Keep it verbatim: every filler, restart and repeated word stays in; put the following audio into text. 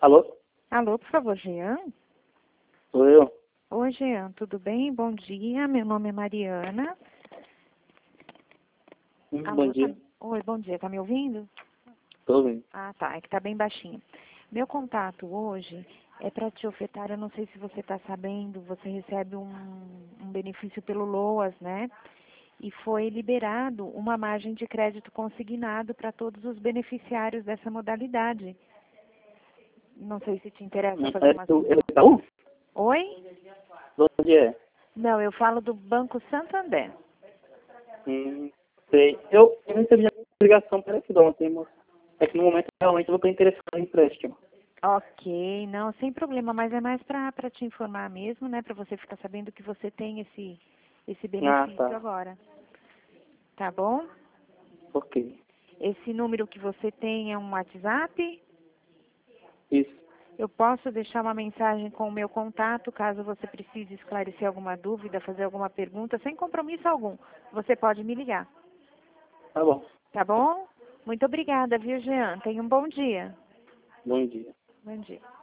Alô? Alô, por favor, Jean? Sou eu? Oi, Jean, tudo bem? Bom dia, meu nome é Mariana. Hum, Alô, bom dia. tá... Oi, bom dia, tá me ouvindo? Tô ouvindo. Ah, tá, é que tá bem baixinho. Meu contato hoje é para te ofertar, eu não sei se você está sabendo, você recebe um, um benefício pelo LOAS, né? E foi liberado uma margem de crédito consignado para todos os beneficiários dessa modalidade. Não sei se te interessa fazer É uma... do é do Itaú? Oi? De onde é? Não, eu falo do Banco Santander. Hum, sei. Eu, eu recebi uma ligação parecida ontem, moço. É que no momento realmente eu vou estar interessado em empréstimo. Ok, não, sem problema, mas é mais para para te informar mesmo, né? Para você ficar sabendo que você tem esse, esse Ah, benefício tá. agora. Tá bom? Ok. Esse número que você tem é um WhatsApp? Isso. Eu posso deixar uma mensagem com o meu contato, caso você precise esclarecer alguma dúvida, fazer alguma pergunta, sem compromisso algum. Você pode me ligar, Tá bom. tá bom? Muito obrigada, viu, Jean? Tenha um bom dia. Bom dia. Bom dia.